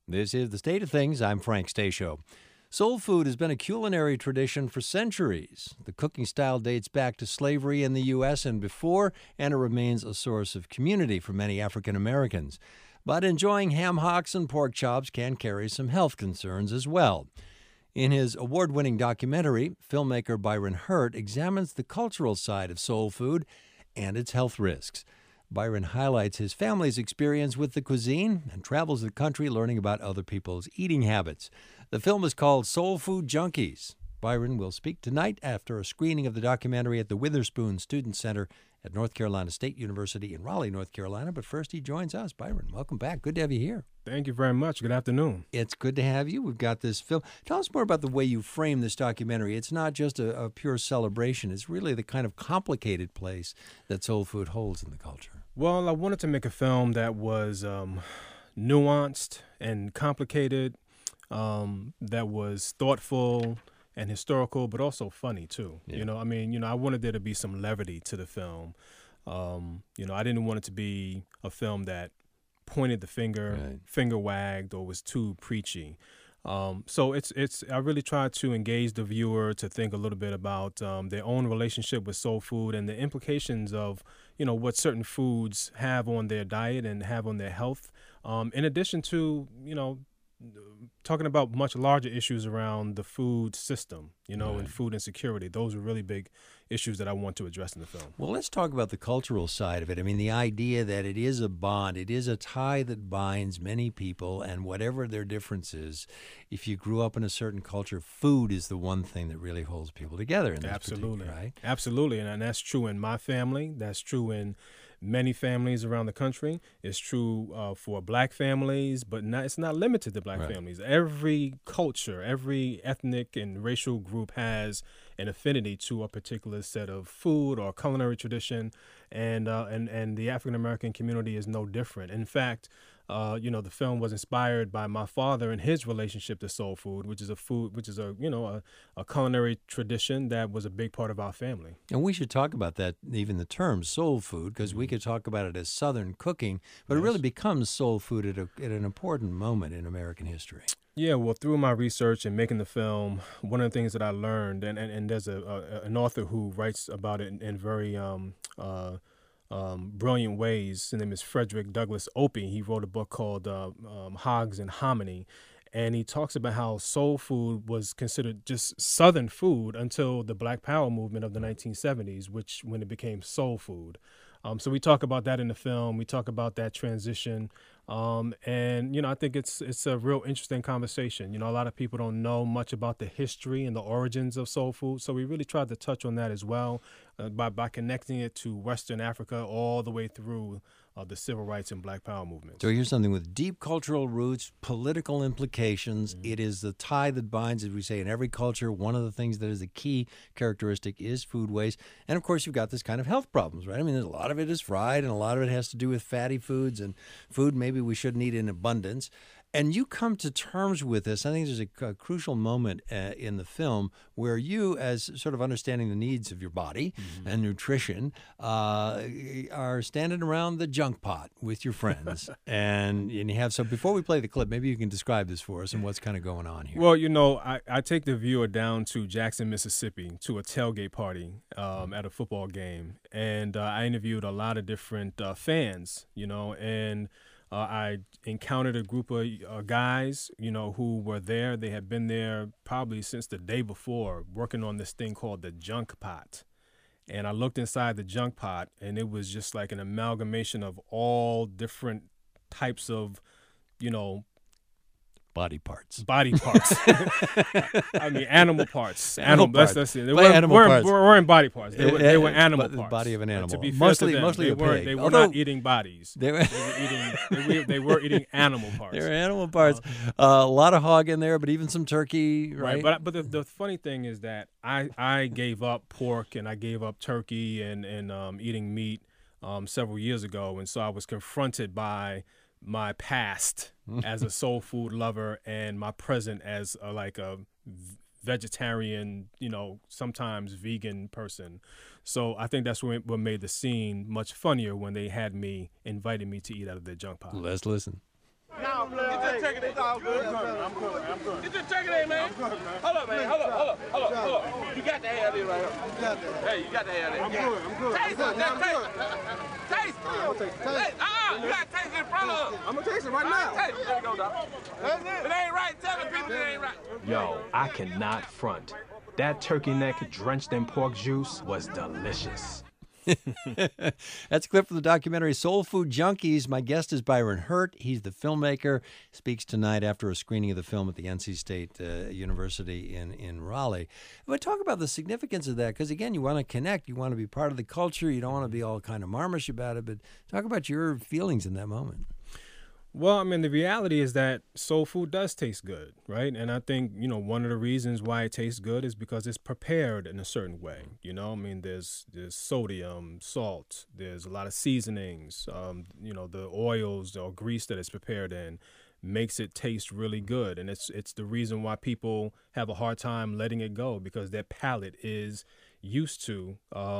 This is The State of Things. I'm Frank Stasio. Soul food has been a culinary tradition for centuries. The cooking style dates back to slavery in the U.S. and before, and it remains a source of community for many African Americans. But enjoying ham hocks and pork chops can carry some health concerns as well. In his award-winning documentary, filmmaker Byron Hurt examines the cultural side of soul food and its health risks. Byron highlights his family's experience with the cuisine and travels the country learning about other people's eating habits. The film is called Soul Food Junkies. Byron will speak tonight after a screening of the documentary at the Witherspoon Student Center at North Carolina State University in Raleigh, North Carolina. But first, he joins us. Byron, welcome back. Good to have you here. Thank you very much. Good afternoon. It's good to have you. We've got this film. Tell us more about the way you frame this documentary. It's not just a pure celebration. It's really the kind of complicated place that soul food holds in the culture. Well, I wanted to make a film that was nuanced and complicated, that was thoughtful and historical, but also funny too. Yeah. I wanted there to be some levity to the film. I didn't want it to be a film that pointed the finger, Right. finger wagged, or was too preachy. So I really tried to engage the viewer to think a little bit about their own relationship with soul food and the implications of, what certain foods have on their diet and have on their health. In addition to, talking about much larger issues around the food system, Right. and food insecurity. Those are really big issues that I want to address in the film. Well, let's talk about the cultural side of it. I mean, the idea that it is a bond, it is a tie that binds many people, and whatever their differences, if you grew up in a certain culture, food is the one thing that really holds people together in this Absolutely. particular, right? Absolutely. And that's true in my family. That's true in many families around the country. It's true for black families, but it's not limited to black Right. families. Every culture, every ethnic and racial group has an affinity to a particular set of food or culinary tradition, and the African American community is no different. In fact, the film was inspired by my father and his relationship to soul food, which is a culinary tradition that was a big part of our family. And we should talk about that, even the term soul food, because we could talk about it as Southern cooking, but it Yes. really becomes soul food at an important moment in American history. Yeah, well, through my research and making the film, one of the things that I learned, and there's an author who writes about it in very brilliant ways. His name is Frederick Douglass Opie. He wrote a book called Hogs and Hominy, and he talks about how soul food was considered just Southern food until the Black Power movement of the 1970s, when it became soul food. So we talk about that in the film. We talk about that transition. I think it's a real interesting conversation. A lot of people don't know much about the history and the origins of soul food. So we really tried to touch on that as well by connecting it to Western Africa all the way through the civil rights and Black Power movements. So here's something with deep cultural roots, political implications. Mm-hmm. It is the tie that binds, as we say, in every culture. One of the things that is a key characteristic is food waste. And, of course, you've got this kind of health problems, right? I mean, a lot of it is fried, and a lot of it has to do with fatty foods and food maybe we shouldn't eat in abundance. And you come to terms with this. I think there's a crucial moment in the film where you, as sort of understanding the needs of your body and nutrition, are standing around the junk pot with your friends. and you have, so before we play the clip, maybe you can describe this for us and what's kind of going on here. Well, I take the viewer down to Jackson, Mississippi, to a tailgate party at a football game. And I interviewed a lot of different fans, and I encountered a group of guys, who were there. They had been there probably since the day before, working on this thing called the junk pot. And I looked inside the junk pot, and it was just like an amalgamation of all different types of, Body parts. I mean, animal parts. Animal parts. That's it. They By animal parts. weren't body parts. They were animal The parts. body of an animal. To be fair Mostly- to them, mostly they a weren't. pig. They were Although- not eating bodies. They were- They were eating animal parts. There are animal parts. A lot of hog in there, but even some turkey, right? Right. But the funny thing is that I gave up pork and I gave up turkey and eating meat several years ago, and so I was confronted by my past as a soul food lover and my present as a vegetarian, sometimes vegan person. So I think that's what made the scene much funnier when they had invited me to eat out of their junk pot. Let's listen. Nah, get this turkey there. I'm good. Get this turkey there, man. Hold up, man. Hold up. You got to have this right here. Hey, you got to have this. I'm good. Taste it. Taste it. You got to taste it in front of us. I'm going to taste it right now. Taste it. There you go, dog. That's it. If it ain't right, tell the people it ain't right. Yo, I cannot front. That turkey neck drenched in pork juice was delicious. That's a clip from the documentary Soul Food Junkies. My guest is Byron Hurt. He's the filmmaker. Speaks tonight after a screening of the film at the NC State University in Raleigh. But talk about the significance of that, because, again, you want to connect. You want to be part of the culture. You don't want to be all kind of marmish about it. But talk about your feelings in that moment. Well, I mean, the reality is that soul food does taste good, right? And I think, one of the reasons why it tastes good is because it's prepared in a certain way. I mean, there's sodium, salt, there's a lot of seasonings, the oils or grease that it's prepared in makes it taste really good. And it's the reason why people have a hard time letting it go, because their palate is used to,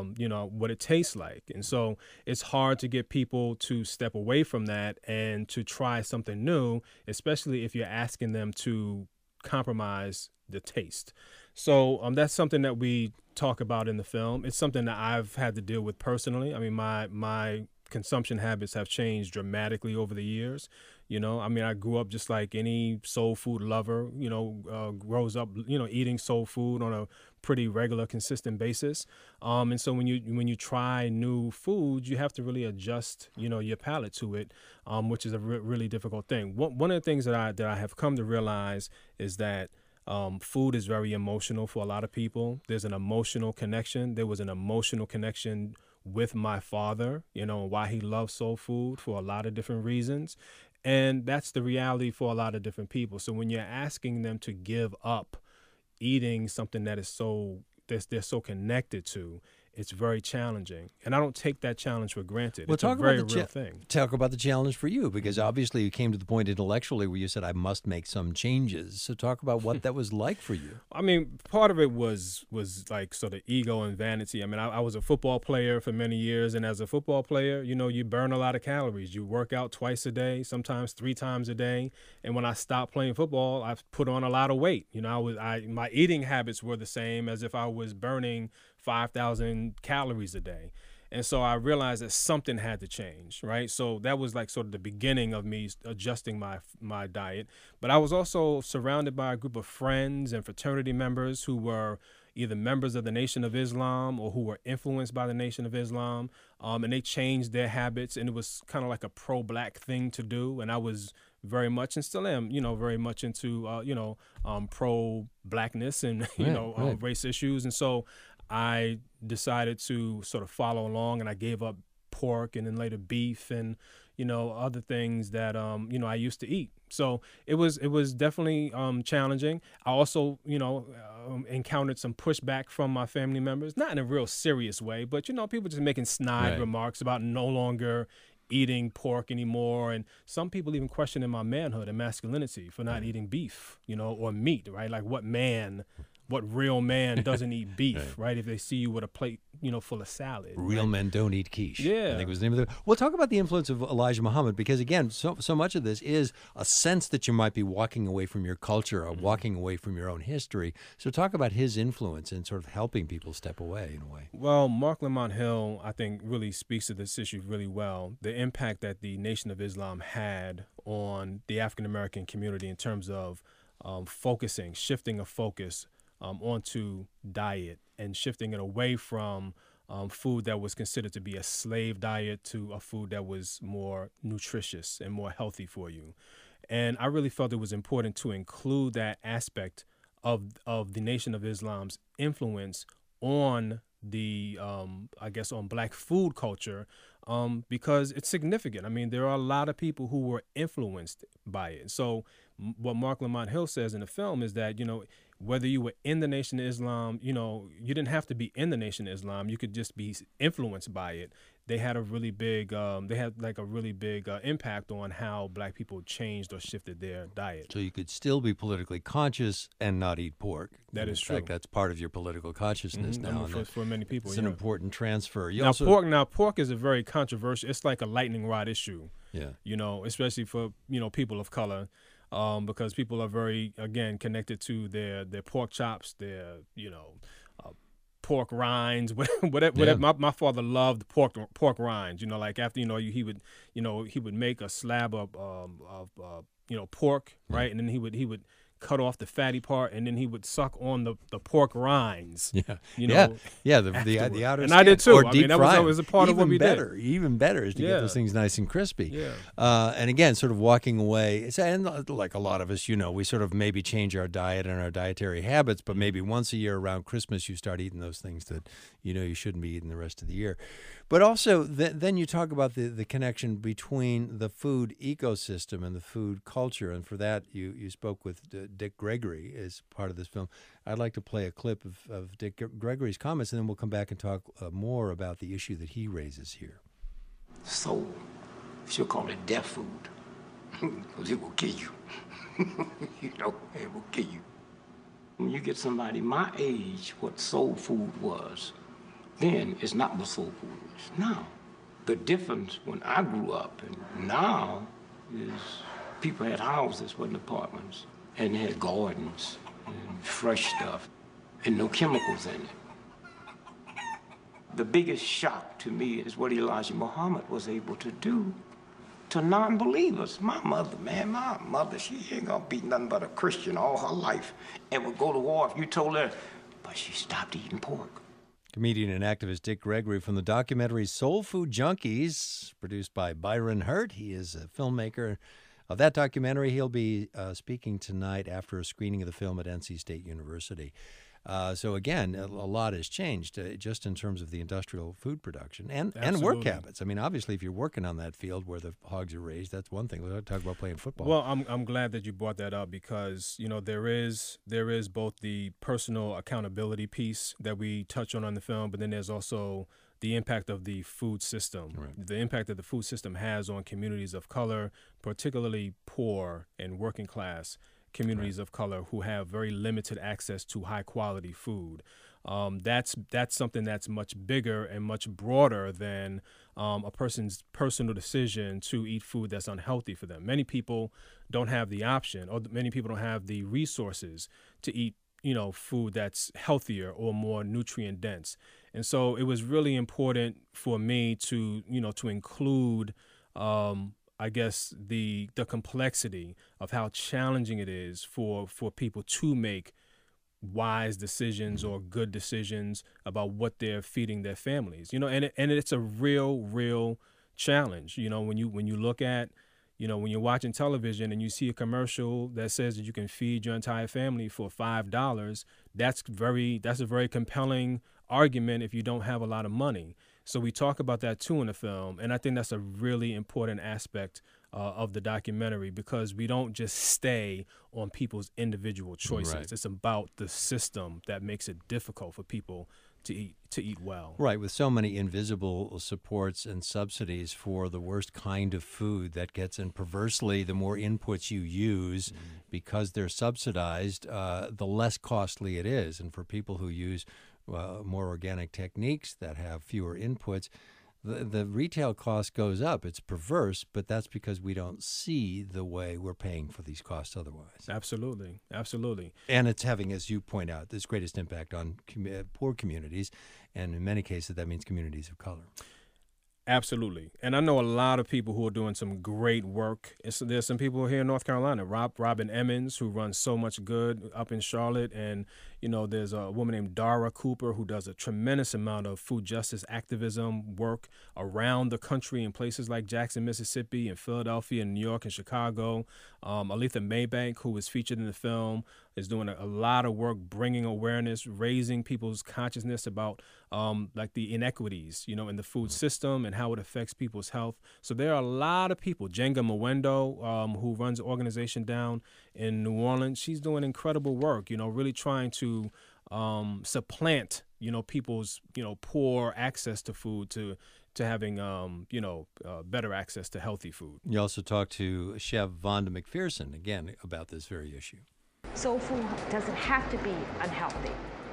what it tastes like. And so it's hard to get people to step away from that and to try something new, especially if you're asking them to compromise the taste. So that's something that we talk about in the film. It's something that I've had to deal with personally. I mean, my consumption habits have changed dramatically over the years. I grew up just like any soul food lover, grows up, eating soul food on a pretty regular, consistent basis. And so when you try new foods, you have to really adjust, your palate to it, which is a really difficult thing. One of the things that I have come to realize is that food is very emotional for a lot of people. There's an emotional connection. There was an emotional connection with my father, why he loves soul food for a lot of different reasons. And that's the reality for a lot of different people. So when you're asking them to give up eating something that is they're so connected to, it's very challenging. And I don't take that challenge for granted. Well, it's a very real thing. Talk about the challenge for you, because obviously you came to the point intellectually where you said, I must make some changes. So talk about what that was like for you. I mean, part of it was like sort of ego and vanity. I mean, I was a football player for many years. And as a football player, you burn a lot of calories. You work out twice a day, sometimes 3 times a day. And when I stopped playing football, I put on a lot of weight. My eating habits were the same as if I was burning 5,000 calories a day. And so I realized that something had to change, right? So that was like sort of the beginning of me adjusting my diet. But I was also surrounded by a group of friends and fraternity members who were either members of the Nation of Islam or who were influenced by the Nation of Islam. And they changed their habits, and it was kind of like a pro-black thing to do. And I was very much, and still am, very much into, pro-blackness and, race issues. And so I decided to sort of follow along, and I gave up pork and then later beef and, other things that, I used to eat. So it was definitely challenging. I also, encountered some pushback from my family members, not in a real serious way, but, people just making snide remarks about no longer eating pork anymore. And some people even questioning my manhood and masculinity for not eating beef, or meat, right? Like what real man doesn't eat beef, right? If they see you with a plate, full of salad. Real men don't eat quiche. Yeah. I think was the name of the... Well, talk about the influence of Elijah Muhammad, because, again, so much of this is a sense that you might be walking away from your culture or walking away from your own history. So talk about his influence in sort of helping people step away in a way. Well, Marc Lamont Hill, I think, really speaks to this issue really well. The impact that the Nation of Islam had on the African-American community in terms of shifting a focus onto diet and shifting it away from food that was considered to be a slave diet to a food that was more nutritious and more healthy for you. And I really felt it was important to include that aspect of the Nation of Islam's influence on the, on Black food culture, because it's significant. I mean, there are a lot of people who were influenced by it. So what Mark Lamont Hill says in the film is that, whether you were in the Nation of Islam, you didn't have to be in the Nation of Islam. You could just be influenced by it. They had a really big, impact on how black people changed or shifted their diet. So you could still be politically conscious and not eat pork. That is true. In fact, that's part of your political consciousness now. For many people, it's an important transfer. Pork is a very controversial. It's like a lightning rod issue. Yeah. Especially for people of color. Because people are very, again, connected to their pork chops, their, pork rinds, whatever. Yeah. My father loved pork rinds. Like after he would make a slab of pork, right, and then he would cut off the fatty part, and then he would suck on the pork rinds. Yeah, the outer and skin. I did too. Or deep that was a part of what we did. Even better is to get those things nice and crispy. Yeah. And again, sort of walking away. And like a lot of us, we sort of maybe change our diet and our dietary habits, but maybe once a year around Christmas, you start eating those things that you shouldn't be eating the rest of the year. But also, then you talk about the connection between the food ecosystem and the food culture, and for that, you spoke with Dick Gregory as part of this film. I'd like to play a clip of Dick Gregory's comments, and then we'll come back and talk more about the issue that he raises here. So, she'll call it death food, because it will kill you. It will kill you. When you get somebody my age, what soul food was, then it's not what soul food is now. The difference when I grew up and now is people had houses, wasn't apartments, and they had gardens and fresh stuff and no chemicals in it. The biggest shock to me is what Elijah Muhammad was able to do to non-believers. My mother, she ain't gonna be nothing but a Christian all her life and would go to war if you told her, but she stopped eating pork. Comedian and activist Dick Gregory from the documentary Soul Food Junkies, produced by Byron Hurt. He is a filmmaker of that documentary. He'll be speaking tonight after a screening of the film at NC State University. So again, a lot has changed just in terms of the industrial food production and work habits. I mean, obviously, if you're working on that field where the hogs are raised, that's one thing. We'll talk about playing football. Well, I'm glad that you brought that up because there is both the personal accountability piece that we touch on the film, but then there's also the impact of the food system. Right. The impact that the food system has on communities of color, particularly poor and working class communities of color who have very limited access to high quality food. That's something that's much bigger and much broader than a person's personal decision to eat food that's unhealthy for them. Many people don't have the option, or many people don't have the resources to eat food that's healthier or more nutrient dense. And so it was really important for me to include I guess the complexity of how challenging it is for people to make wise decisions or good decisions about what they're feeding their families. And it's a real challenge. When you look at, when you're watching television and you see a commercial that says that you can feed your entire family for $5, that's a very compelling argument if you don't have a lot of money. So we talk about that too in the film, and I think that's a really important aspect of the documentary because we don't just stay on people's individual choices. Right. It's about the system that makes it difficult for people to eat well. Right, with so many invisible supports and subsidies for the worst kind of food that gets in. Perversely, the more inputs you use because they're subsidized, the less costly it is. And for people who use more organic techniques that have fewer inputs, the retail cost goes up. It's perverse, but that's because we don't see the way we're paying for these costs otherwise. Absolutely. And it's having, as you point out, this greatest impact on poor communities, and in many cases that means communities of color. Absolutely. And I know a lot of people who are doing some great work. There's some people here in North Carolina, Robin Emmons, who runs So Much Good up in Charlotte. And, You know, there's a woman named Dara Cooper who does a tremendous amount of food justice activism work around the country in places like Jackson, Mississippi, and Philadelphia, and New York, and Chicago. Aletha Maybank, who was featured in the film, is doing a lot of work bringing awareness, raising people's consciousness about like the inequities, you know, in the food system and how it affects people's health. So there are a lot of people. Jenga Mwendo, who runs an organization down in New Orleans, she's doing incredible work, you know, really trying to supplant, you know, people's, you know, poor access to food to having, better access to healthy food. You also talked to Chef Vonda McPherson, again, about this very issue. Soul food doesn't have to be unhealthy.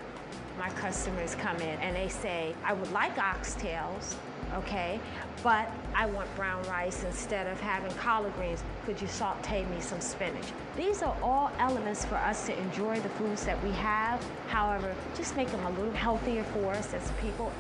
My customers come in and they say, I would like oxtails, okay, but I want brown rice instead of having collard greens. Could you saute me some spinach? These are all elements for us to enjoy the foods that we have. However, just make them a little healthier for us as people.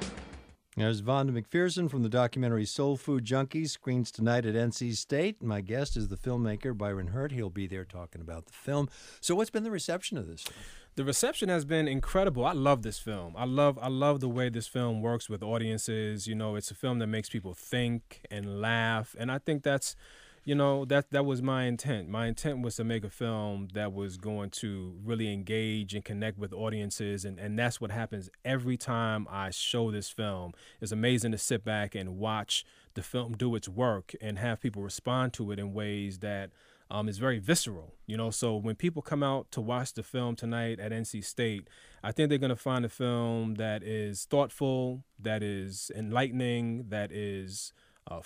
There's Vonda McPherson from the documentary Soul Food Junkies, screens tonight at NC State. My guest is the filmmaker Byron Hurt. He'll be there talking about the film. So what's been the reception of this film? The reception has been incredible. I love this film. I love the way this film works with audiences. You know, it's a film that makes people think and laugh, and I think that's, you know, that was my intent. My intent was to make a film that was going to really engage and connect with audiences, and that's what happens every time I show this film. It's amazing to sit back and watch the film do its work and have people respond to it in ways that is very visceral, you know. So when people come out to watch the film tonight at NC State, I think they're going to find a film that is thoughtful, that is enlightening, that is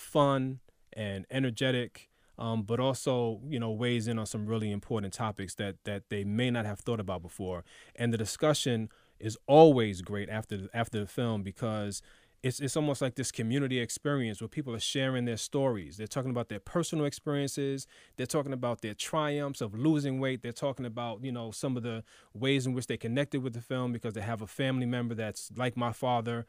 fun and energetic, but also, you know, weighs in on some really important topics that they may not have thought about before. And the discussion is always great after the film, because it's almost like this community experience where people are sharing their stories. They're talking about their personal experiences. They're talking about their triumphs of losing weight. They're talking about, you know, some of the ways in which they connected with the film because they have a family member that's like my father.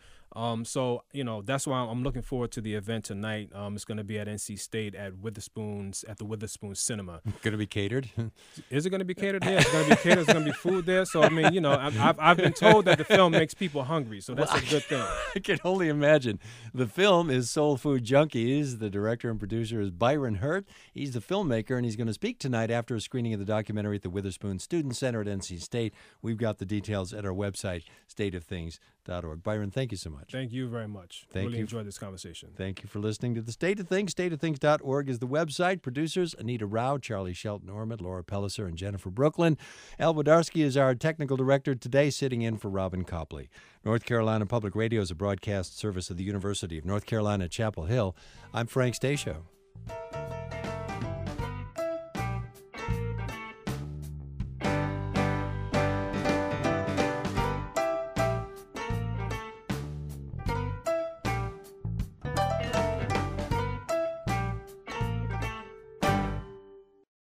So, you know, that's why I'm looking forward to the event tonight. It's going to be at NC State at the Witherspoon Cinema. Going to be catered? Is it going to be catered? Yeah, it's going to be catered. There's going to be food there. So, I mean, you know, I've been told that the film makes people hungry. So that's a good thing. I can only imagine. The film is Soul Food Junkies. The director and producer is Byron Hurt. He's the filmmaker, and he's going to speak tonight after a screening of the documentary at the Witherspoon Student Center at NC State. We've got the details at our website, stateofthings.org. Byron, thank you so much. Thank you very much. Really enjoyed this conversation. Thank you for listening to The State of Things. Stateofthings.org is the website. Producers, Anita Rao, Charlie Shelton-Ormond, Laura Pelliser, and Jennifer Brooklyn. Al Wodarski is our technical director today, sitting in for Robin Copley. North Carolina Public Radio is a broadcast service of the University of North Carolina at Chapel Hill. I'm Frank Stasio.